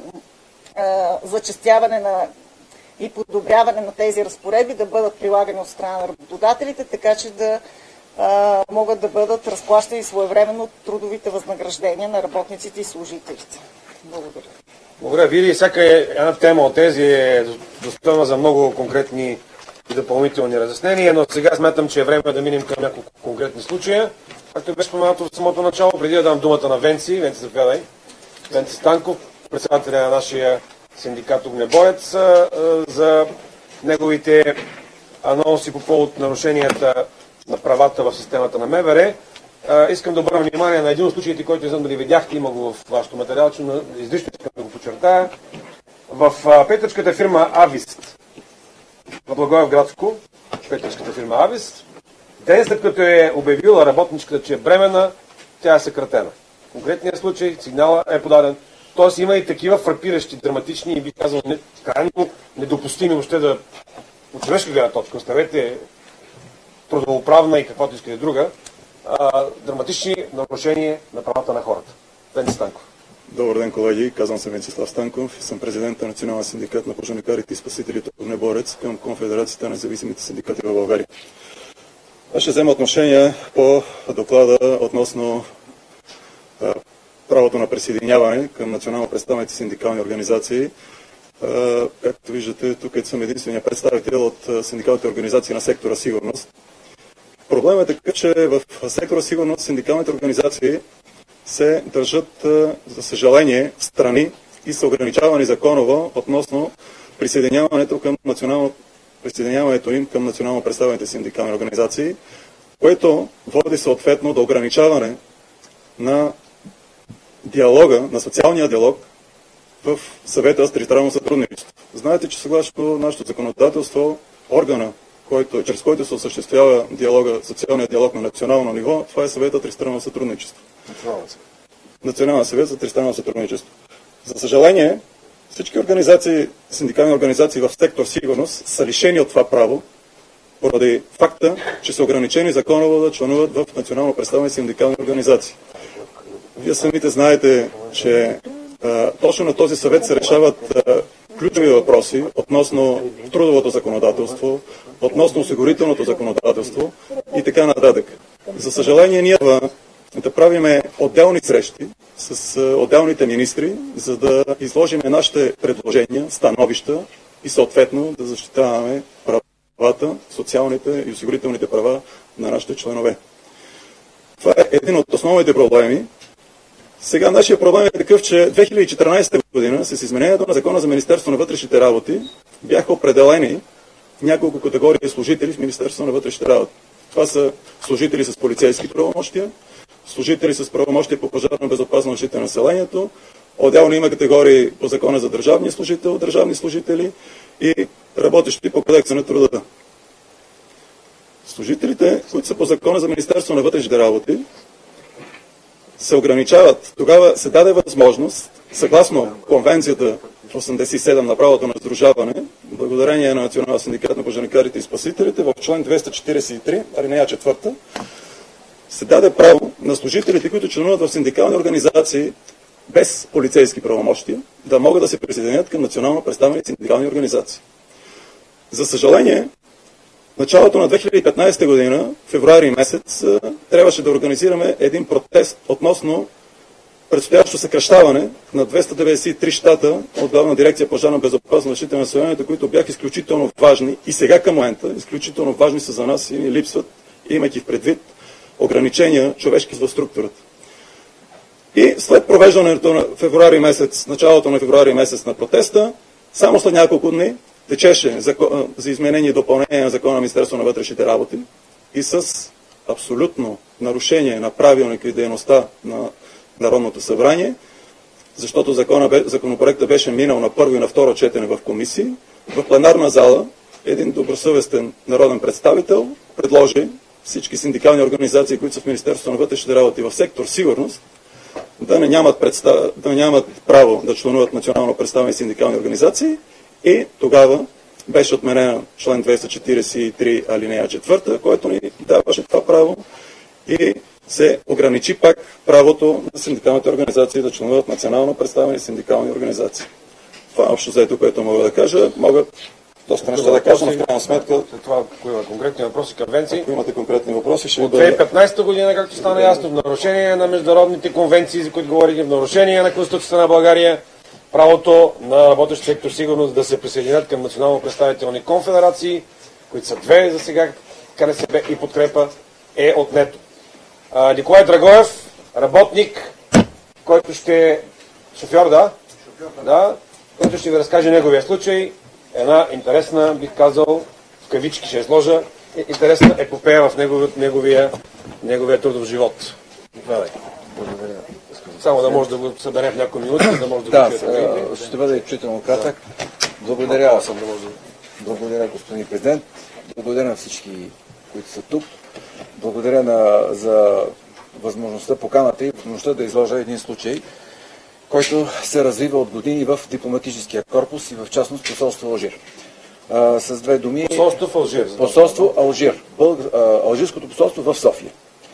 зачестяване на и подобряване на тези разпоредби да бъдат прилагани от страна на работодателите, така че да а, могат да бъдат разплащани своевременно трудовите възнаграждения на работниците и служителите. Благодаря. Благодаря. Види, всяка една тема от тези е достойна за много конкретни и допълнителни разяснения, но сега смятам, че е време да минем към няколко конкретни случая. Както беше споменато в самото начало, преди да дам думата на Венци, Венци заповядай, Венци Станков, председателя на нашия синдикат Огнеборец, за неговите анонси по повод нарушенията на правата в системата на МВР. Искам да обърна внимание на един от случаите, който не знам дали видяхте, има го в вашето материал, че изрично искам да го подчертая. В петъчката фирма Авист в Благоевградско, петъчката фирма Авист, ден след като е обявила работничката, че е бременна, тя е съкратена. В конкретния случай сигнала е подаден. Тоест има и такива фрапиращи, драматични и би казал не, крайно недопустими въобще да от човешка гледна точка, оставете трудоуправна и каквато искате друга, а, драматични нарушения на правата на хората. Венци Станков. Добър ден, колеги. Казвам се Венцислав Станков и съм президент на Националния синдикат на пожарникарите и спасителите Огнеборец към Конфедерацията на независимите синдикати в България. Аз ще взема отношение по доклада относно а, правото на присъединяване към национално представените синдикални организации. А, както виждате, тук съм единствения представител от синдикалните организации на сектора сигурност. Проблемът е така, че в сектора сигурност синдикалните организации се държат, за съжаление, страни и са ограничавани законово относно присъединяването, към национално, присъединяването им към национално представените синдикални организации, което води съответно до ограничаване на диалога, на социалния диалог в съвета с тристранно сътрудничество. Знаете, че съгласно нашето законодателство, органа, който, чрез който се осъществява диалога, социалния диалог на национално ниво, това е съвета тристранно сътрудничество. Национален съвет за тристранно сътрудничество. За съжаление, Всички организации, синдикални организации в сектор сигурност са лишени от това право, поради факта, че са ограничени законово да членуват в национално представени синдикални организации. Вие самите знаете, че а, точно на този съвет се решават а, ключови въпроси относно трудовото законодателство, относно осигурителното законодателство и така нататък. За съжаление, ние да правиме отделни срещи с а, отделните министри, за да изложим нашите предложения, становища и съответно да защитаваме правата, социалните и осигурителните права на нашите членове. Това е един от основните проблеми. Сега нашия проблем е такъв, че две хиляди и четиринадесета година с изменението на Закона за Министерство на вътрешните работи бяха определени няколко категории служители в Министерство на вътрешните работи. Това са служители с полицейски правомощия, служители с правомощия по пожарна безопасност защита на населението, отделно има категории по Закона за държавния служител, държавни служители и работещи по Кодекса на труда. Служителите, които са по Закона за Министерство на вътрешните работи, се ограничават. Тогава се даде възможност, съгласно Конвенцията осемдесет и седем на правото на сдружаване, благодарение на Националния синдикат на пожарникарите и спасителите, в член двеста четиридесет и три, алинея четвърта, се даде право на служителите, които членуват в синдикални организации без полицейски правомощия, да могат да се присъединят към национално представени синдикални организации. За съжаление, в началото на две хиляди и петнадесета година, февруари месец, трябваше да организираме един протест относно предстоящо съкращаване на двеста деветдесет и три щата от Главна дирекция пожарна безопасност защита на населението, които бяха изключително важни и сега към момента изключително важни са за нас и ни липсват, имайки в предвид ограничения човешки в структурата. И след провеждането на февруари месец, началото на февруари месец на протеста, само след няколко дни течеше закон, за изменение и допълнение на Закона на Министерство на вътрешните работи и с абсолютно нарушение на правилника и дейността на Народното събрание, защото закона, законопроектът беше минал на първо и на второ четене в комисии, в пленарна зала един добросъвестен народен представител предложи всички синдикални организации, които са в Министерството на вътрешните работи в сектор сигурност, да не нямат, представ... да не нямат право да членуват национално представени синдикални организации и тогава беше отменена член двеста четиридесет и три алинея четвърта, който ни даваше това право и се ограничи пак правото на синдикалните организации да членуват национално представени синдикални организации. Това е общо заето, което мога да кажа. Мога доста неща да кажа, но в крайна сметка... Това, ако има конкретни въпроси към конвенции... Ако имате конкретни въпроси, ще от две хиляди и петнадесета година, както стана ясно, в нарушение на международните конвенции, за които говорихме, в нарушение на Конституцията на България, правото на работещ сектор сигурност да се присъединят към национално представителни конфедерации, които са две за сега, КНСБ и подкрепа, е отнето. А, Николай Драгоев, работник, който ще... Шофьор, да? Шофьор, да. Който ще ви разкаже неговия случай. Една интересна, бих казал, в кавички ще изложа, интересна епопея в неговия, неговия, неговия трудов живот. Благодаря. Само да може да го съберем в някои минути, да може да, да го чуете. Да, ще бъде изключително кратък. Благодаря, благодаря, господин президент. Благодаря на всички, които са тук. Благодаря на, за възможността, поканата и възможността да изложа един случай, който се развива от години в дипломатическия корпус и в частност посолство Алжир. А, с две думи... Посолство в Алжир. Посолство Алжир. Бълг... Алжирското посолство в София.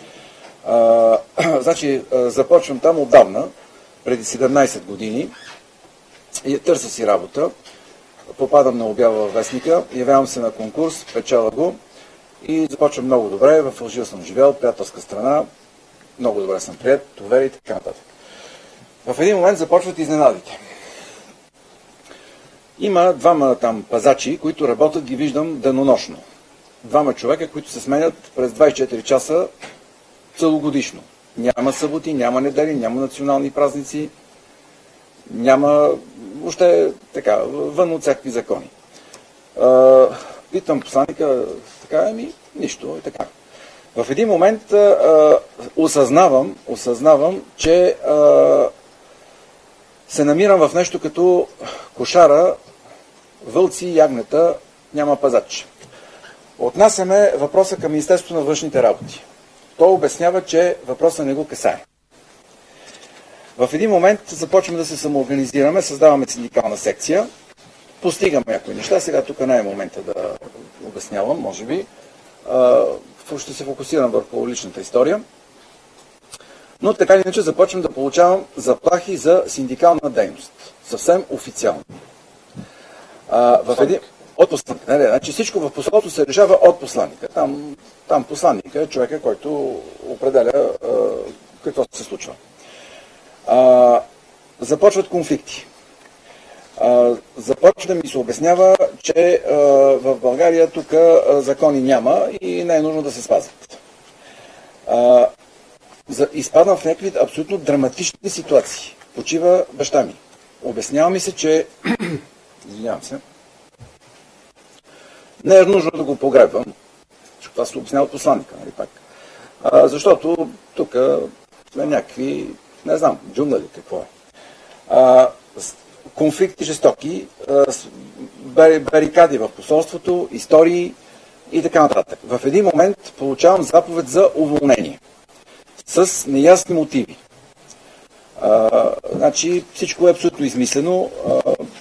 А, значи, започвам там отдавна, преди седемнадесет години, и търся си работа. Попадам на обява във вестника, явявам се на конкурс, печеля го и започвам много добре. В Алжир съм живял, приятелска страна, много добре съм прият, довери и така нататък. В един момент започват изненадите. Има двама там пазачи, които работят, ги виждам денонощно. Двама човека, които се сменят през двадесет и четири часа целогодишно. Няма съботи, няма недели, няма национални празници, няма въобще така, вън от всякакви закони. А, питам посланника, така ами, нищо и така. В един момент а, осъзнавам, осъзнавам, че а, се намирам в нещо като кошара, вълци и ягнета, няма пазач. Отнасяме въпроса към Министерството на външните работи. Той обяснява, че въпроса не го касае. В един момент започваме да се самоорганизираме, създаваме синдикална секция, постигаме някои неща. Сега тук не е момента да обяснявам, може би. Ще се фокусирам върху личната история. Но така или иначе започвам да получавам заплахи за синдикална дейност. Съвсем официално. А, в един... От посланника. Не, не, значи всичко в посолството се решава от посланника. Там, там посланника е човека, който определя а, какво се случва. А, започват конфликти. А, започва да ми се обяснява, че а, в България тук а, закони няма и не е нужно да се спазват. А, за, изпадам в някакви абсолютно драматични ситуации. Почива баща ми. Обяснява ми се, че извинявам се, не е нужно да го погребвам, защото това се обяснява от посланника, нали пак. А, защото тук сме някакви, не знам, джунгли, какво е. А, конфликти жестоки, а, барикади в посолството, истории и така нататък. В един момент получавам заповед за уволнение с неясни мотиви. А, значи всичко е абсолютно измислено. А,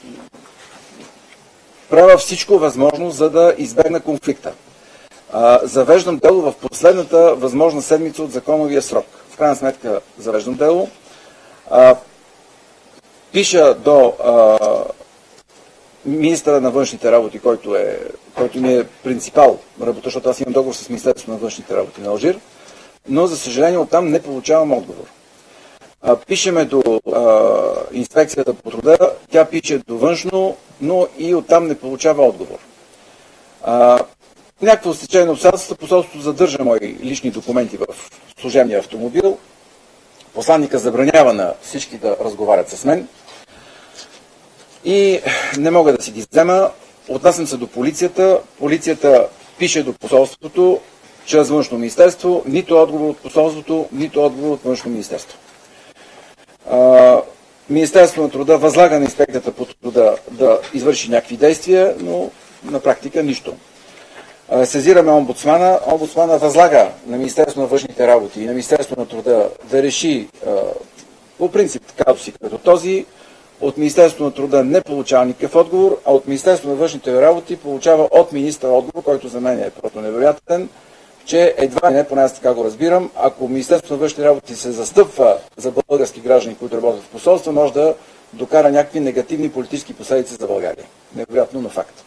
правя всичко възможно, за да избегна конфликта. А, завеждам дело в последната възможна седмица от законовия срок. В крайна сметка завеждам дело. А, пиша до а, министъра на външните работи, който, е, който ми е принципал работа, защото аз имам договор с Министерството на външните работи на Алжир, но за съжаление оттам не получавам отговор. А, пишеме до а, инспекцията по труда, тя пише до външно, но и оттам не получава отговор. А, някакво стечение на обстоятелствата, посолството задържа мои лични документи в служебния автомобил. Посланника забранява на всички да разговарят с мен и не мога да си ги взема. Отнасям се до полицията. Полицията пише до посолството чрез външно министерство. Нито отговор от посолството, нито отговор от външно министерство. Министерството на труда възлага на инспекцията по труда да извърши някакви действия, но на практика нищо. Сезираме омбудсмана. Омбудсмана възлага на Министерството на външните работи и на Министерството на труда да реши по принцип казуси като този. От Министерството на труда не получава никакъв отговор, а от Министерството на външните работи получава от министъра отговор, който за мен е просто невероятен, че едва не, поне аз така го разбирам, ако Министерството на външните работи се застъпва за български граждани, които работят в посолство, може да докара някакви негативни политически последици за България. Невероятно, но факт.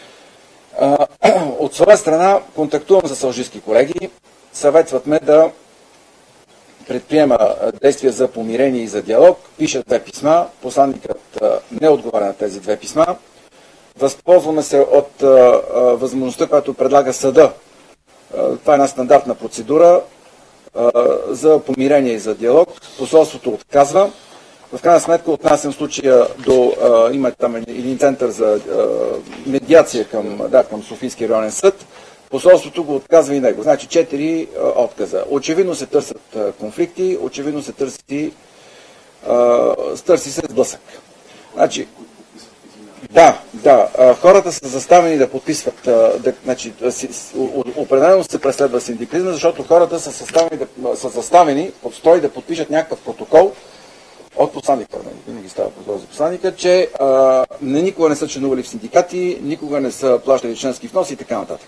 От своя страна контактувам с алжирски колеги, съветват ме да предприема действия за помирение и за диалог, пиша две писма, посланникът не отговаря на тези две писма. Възползваме се от а, а, възможността, която предлага съда. А, това е една стандартна процедура а, за помирение и за диалог. Посолството отказва. В крайна сметка отнасям случая до, а, има там един център за а, медиация към, да, към Софийския районен съд. Посолството го отказва и него. Значи четири а, отказа. Очевидно се търсят а, конфликти, очевидно се търси, а, търси се сблъсък. Значи, да, да, а, хората са заставени да подписват, а, да, значи, си, определено се преследва синдикализма, защото хората са, съставени, да, са заставени под строй да подпишат някакъв протокол от посланника, винаги става протокол за посланника, че а, не, никога не са членували в синдикати, никога не са плащали членски внос и така нататък.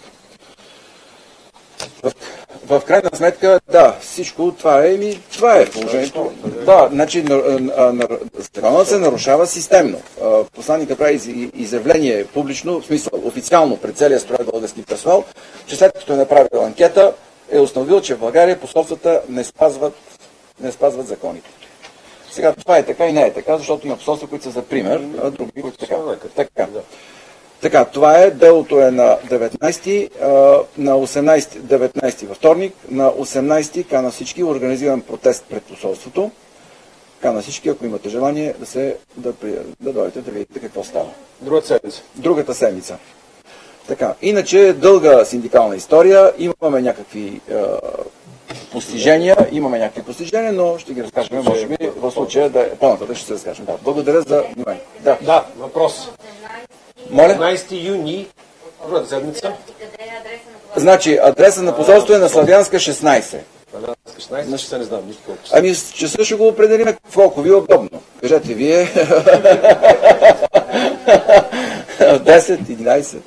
В, в крайна сметка, да, всичко това е, ми, това е положението. Да, значи, законът се нарушава системно. Посланника прави изявление публично, в смисъл официално пред целия строй български персонал, че след като е направил анкета, е установил, че в България посолствата не спазват, не спазват законите. Сега това е така и не е така, защото има посолства, които са за пример, а други, които така. така. Така, това е, делото е на деветнайсети, на осемнайсети, деветнайсети във вторник, на осемнайсети кана всички, организиран протест пред посолството. Кана всички, ако имате желание, да, се, да, да дойдете да видите какво става. Другата седмица. Другата седмица. Така, иначе дълга синдикална история, имаме някакви е, постижения, имаме някакви постижения, но ще ги разкажем, може би, в случая да е по-нататък ще се разкажем. Да, благодаря за внимание. Да, да, въпрос. Моля? петнайсети юни, другата седмица. Значи, адреса на посолство е на Славянска шестнайсет. шестнайсет часа не знам, нищо колко часа. Ами с часа ще го определим колко ви е удобно. Кажете вие. десет, единайсет.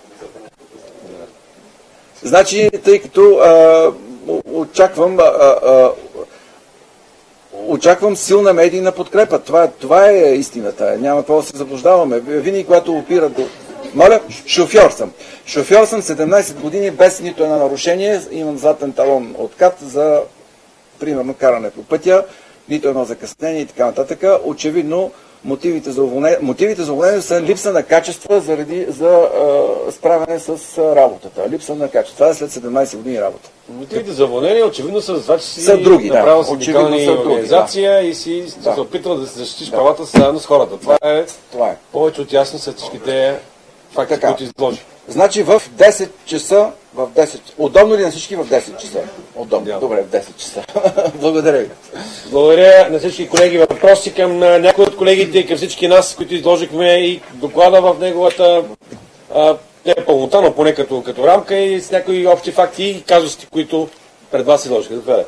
Значи, тъй като а, очаквам а, а, очаквам силна медийна подкрепа. Това, това е истината. Няма какво да се заблуждаваме. Винаги, когато опира до... Моля, шофьор съм. Шофьор съм седемнайсет години без нито едно нарушение. Имам златен талон откат за, примерно, каране по пътя, нито едно закъснение и така нататък. Очевидно, мотивите за уволнение, мотивите за уволнение са липса на качества заради, за а, справяне с а, работата. Липса на качества. Това е след седемнайсет години работа. Мотивите за уволнение очевидно са за това, че си са други, направил да. синдикални организация да. И си да. Се опитвал да се защитиш да. Правата заедно с хората. Това е, това е повече от ясно след всичките факти, които изложи. Значи в десет часа, в десет... Удобно ли на всички в десет часа? Удобно. Yeah. Добре, в десет часа. Благодаря ви. Благодаря на всички колеги. Въпроси към някои от колегите и към всички нас, които изложихме и доклада в неговата а, не пълнота, но поне като, като рамка и с някои общи факти и казусти, които пред вас изложиха. Заповядайте.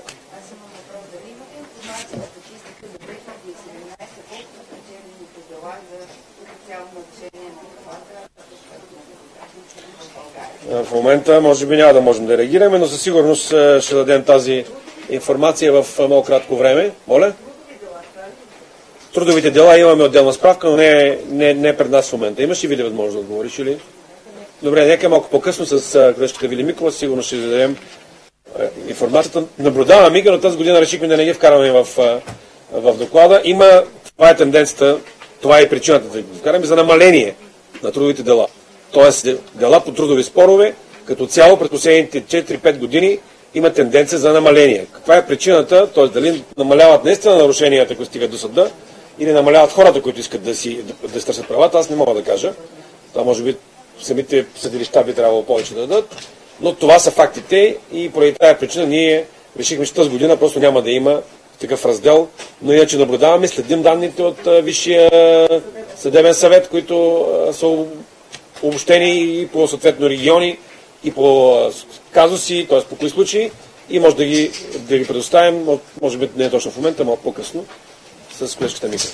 В момента може би няма да можем да реагираме, но със сигурност ще дадем тази информация в много кратко време. Моля? Трудовите дела имаме отделна справка, но не, не, не пред нас в момента. Имаш ли ви възможност да отговориш или? Добре, нека малко по-късно с колежката Вили Микова сигурно ще дадем информацията. Наблюдаваме ги, но тази година решихме да не ги вкараме в, в доклада. Има, това е тенденцията, това е причината да ги вкараме за намаление на трудовите дела. Тоест, дела по трудови спорове, като цяло през последните четири-пет години има тенденция за намаление. Каква е причината? Т.е. дали намаляват наистина нарушенията, които стигат до съда, или намаляват хората, които искат да си да, да стърсят правата, аз не мога да кажа. Това може би самите съдилища би трябвало повече да дадат, но това са фактите и поради тази причина ние решихме, че тази година просто няма да има такъв раздел, но иначе наблюдаваме, следим данните от Висшия съдебен съвет, които са обобщени и по съответно региони, и по казуси, т.е. по кои случаи, и може да ги, да ги предоставим, може би не е точно в момента, малко по-късно, с колежката Мика.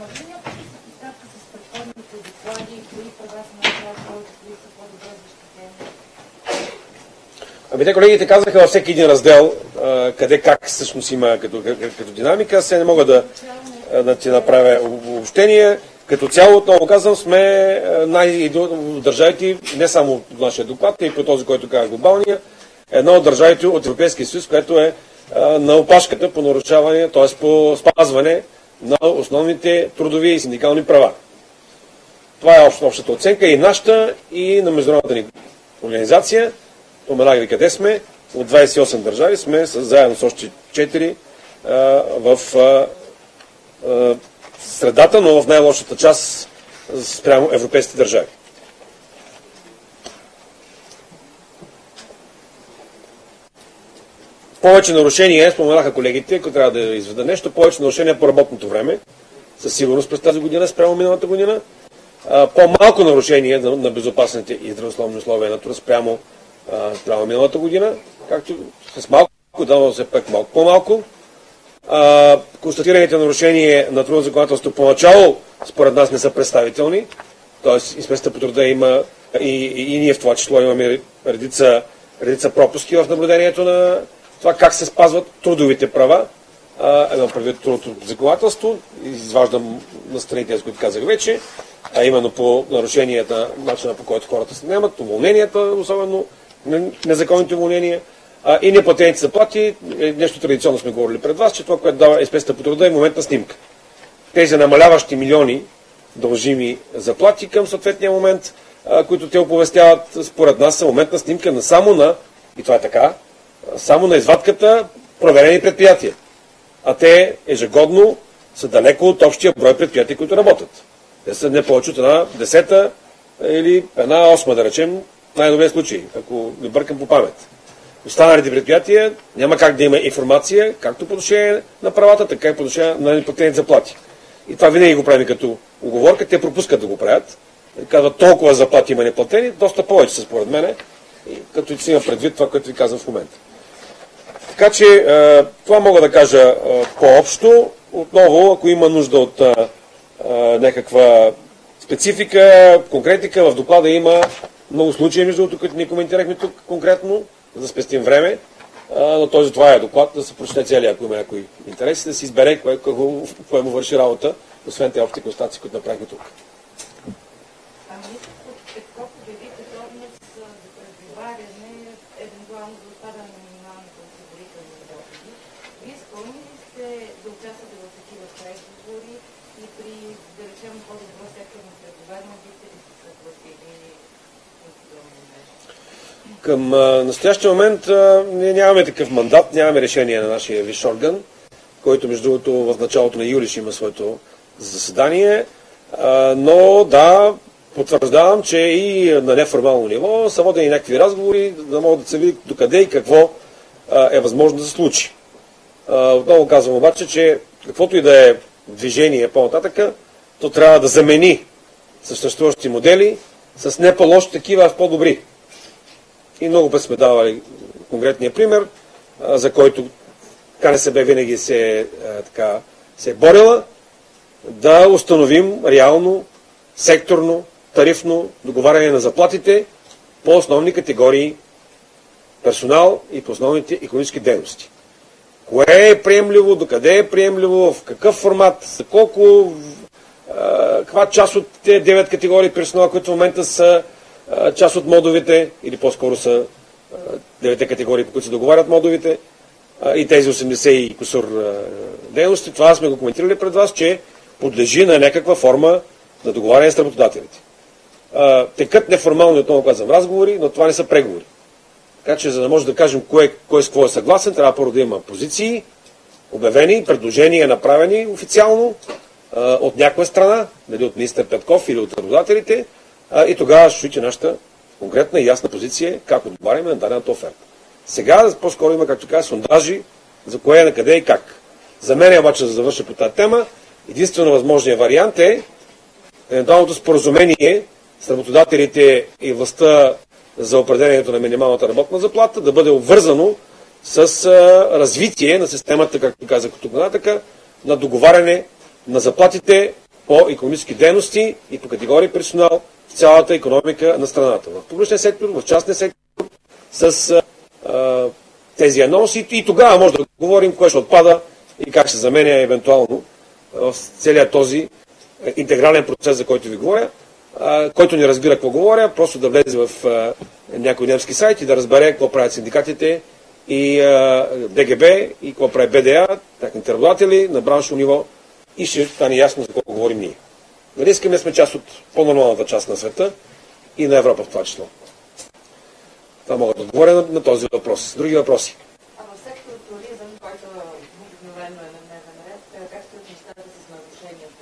Ами те колегите казаха във всеки един раздел, къде как всъщност има като, като динамика, аз не мога да, да ти направя обобщение. Като цяло, отново казвам, сме най- държавите, не само от нашия доклад, и по този, който каза глобалния, една от държавите от Европейския съюз, което е а, на опашката по нарушаване, т.е. по спазване на основните трудови и синдикални права. Това е общ, общата оценка и нашата, и на международната ни организация. Споменах ви къде сме. От двайсет и осем държави сме с, заедно с още четири а, в а, а, средата, но в най-лошата част спрямо европейските държави. Повече нарушения, споменаха колегите, ако трябва да изведа нещо, повече нарушения по работното време, със сигурност през тази година, спрямо миналата година. По-малко нарушения на безопасните и здравословни условия на труд спрямо, спрямо миналата година, както с малко, да, все пак малко по-малко. А, констатираните нарушения на трудно законодателство поначало според нас не са представителни, т.е. инспекцията по труда има и, и, и ние в това число имаме редица, редица пропуски в наблюдението на това как се спазват трудовите права. Едно предвид трудното законодателство, изваждам на страните, за които казах вече, а именно по нарушенията, начина по който хората се наемат, уволненията, особено незаконните уволнения, а, и неплатените заплати. Нещо традиционно сме говорили пред вас, че това, което дава инспекцията по труда, е моментна снимка. Тези намаляващи милиони дължими заплати към съответния момент, а, които те оповестяват, според нас са моментна снимка на само на, и това е така, само на извадката проверени предприятия. А те ежегодно са далеко от общия брой предприятия, които работят. Те са не повече от една десета или една осма, да речем, най-добрия случай, ако не бъркам по памет. Останалите предприятия няма как да има информация, както по отношение на правата, така и по отношение на неплатените заплати. И това винаги го прави като уговорка, те пропускат да го правят. Казват, толкова заплати има неплатени, доста повече са според мене, като си има предвид това, което ви казвам в момента. Така че а, това мога да кажа а, по-общо. Отново, ако има нужда от а, а, някаква специфика, конкретика, в доклада има много случаи, между другото, които ни коментирахме тук конкретно, за да спестим време. А, но този това е доклад, да се прочете целия, ако има някой интерес, да си избере кое, кое, кое му върши работа, освен те общи констатации, които направихме тук. Към а, настоящия момент а, ние нямаме такъв мандат, нямаме решение на нашия висш орган, който между другото в началото на юли ще има своето заседание, а, но да, потвърждавам, че и на неформално ниво са водени някакви разговори, да могат да се види докъде и какво а, е възможно да се случи. А, отново казвам обаче, че каквото и да е движение по-нататъка, то трябва да замени съществуващи модели с не по-лоши такива, а с по-добри. И много път сме давали конкретния пример, а, за който КНСБ винаги се, а, така, се е борила, да установим реално, секторно, тарифно договаряне на заплатите по основни категории персонал и по основните икономически дейности. Кое е приемливо, докъде е приемливо, в какъв формат, за колко, а, каква част от тези девет категории персонал, които в момента са а, част от модовете, или по-скоро са девете категории, по които се договарят модовите, а, и тези осемдесет и кусур а, дейности. Това сме го коментирали пред вас, че подлежи на някаква форма на договаряне с работодателите. А, текат неформални, отново казвам, разговори, но това не са преговори. Така че, за да може да кажем кой, кой с какво е съгласен, трябва първо да има позиции, обявени, предложения направени официално а, от някоя страна, дали от министър Петков или от работодателите, а, и тогава ще чуете нашата конкретна и ясна позиция как отговаряме на дадената оферта. Сега по-скоро има, както каза, сондажи за кое, на къде и как. За мен обаче, за да завърша по тази тема, единствено възможният вариант е евентуалното споразумение с работодателите и властта за определението на минималната работна заплата да бъде обвързано с а, развитие на системата, както казах тук нататък, на договаряне на заплатите по икономически дейности и по категории персонал в цялата икономика на страната. В публичния сектор, в частния сектор, с а, а, тези анонси, и тогава може да говорим кое ще отпада и как ще заменя евентуално в целият този интегрален процес, за който ви говоря. А, който не разбира какво говоря, просто да влезе в а, някой немски сайт и да разбере какво правят синдикатите и а, ДГБ и какво прави БДА, техните работодатели на браншово ниво, и ще стане ясно за какво говорим ние. Нали искаме да сме част от по-нормалната част на света и на Европа в това число. Това мога да отговоря на, на този въпрос. Други въпроси? А в сектор туризъм, който обикновено е на дневен ред, как стоят нещата с нарушенията?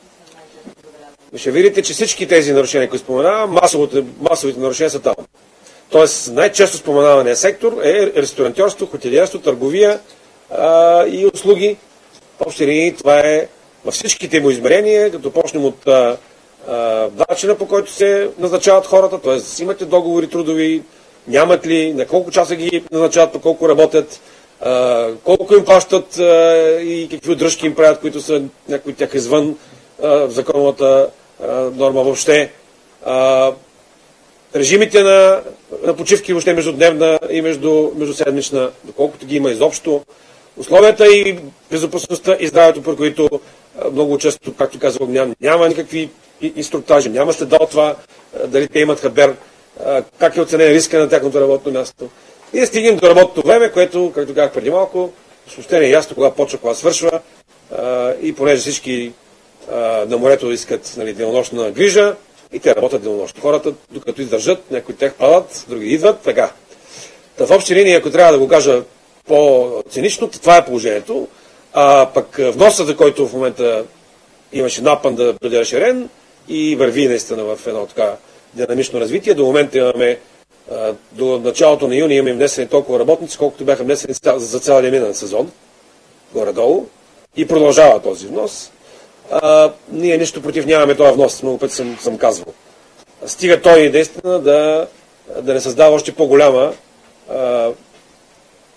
Ще видите, че всички тези нарушения, които споменавам, масовите, масовите нарушения са там. Тоест, най-често споменавания сектор е ресторантьорство, хотелиерство, търговия а, и услуги. В общи линии това е във всичките му измерения, като почнем от а, а, начина, по който се назначават хората, т.е. имате договори трудови, нямат ли, на колко часа ги назначават, по колко работят, а, колко им плащат а, и какви дръжки им правят, които са някои от тях извън в законовата а, норма въобще. А, режимите на, на почивки въобще междудневна и между, междуседмична, доколкото ги има изобщо. Условията и безопасността и здравето, по които а, много често, както казвам, няма, няма никакви инструктажи, няма следа от това, а, дали те имат хабер, а, как е оценен риска на тяхното работно място. И да стигнем до работното време, което, както казах преди малко, въобще не е ясно кога почва, кога свършва, а, и понеже всички на морето искат, нали, денонощна грижа и те работят денонощно. Хората, докато издържат, някои от тях падат, други идват, така. Та в общи линии, ако трябва да го кажа по-цинично, това е положението. А пък вносът, за който в момента имаше напън да бъде разширен и върви наистина в едно така динамично развитие. До момента имаме, до началото на юни имаме внесени толкова работници, колкото бяха внесени за цялия миналия сезон, горе-долу, и продължава този внос. А, ние нищо против нямаме това внос, много пъти съм, съм казвал. Стига той наистина да, да не създава още по-голяма а,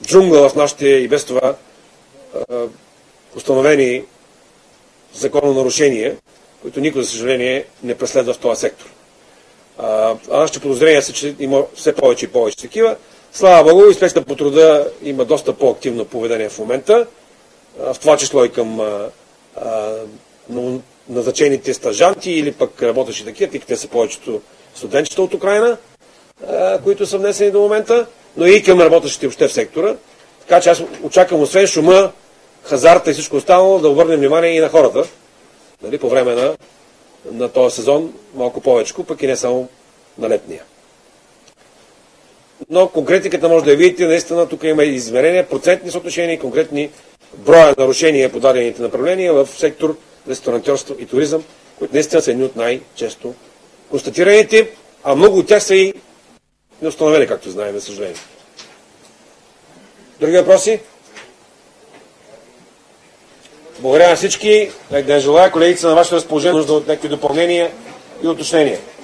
джунгла в нашите и без това а, установени закононарушения, които никой, за съжаление, не преследва в този сектор. А, а нашите подозрения са, че има все повече и повече такива. Слава Богу, инспекцията по труда има доста по-активно поведение в момента, а, в това число и към а, а, назначените стажанти или пък работещи такива, тъй като те са повечето студентчета от Украина, а, които са внесени до момента, но и към работещите въобще в сектора. Така че аз очаквам, освен шума, хазарта и всичко останало, да обърнем внимание и на хората, нали, по време на, на този сезон, малко повече, пък и не само на летния. Но конкретиката може да я видите, наистина тук има измерения, процентни съотношения и конкретни броя нарушения по дадените направления в сектор ресторантьорство и туризъм, които наистина са едни от най-често констатираните, а много от тях са и неустановени, както знаем, за съжаление. Други въпроси? Благодаря на всички. Да желая колегите на вашето разположение нужда от някакви допълнения и уточнения.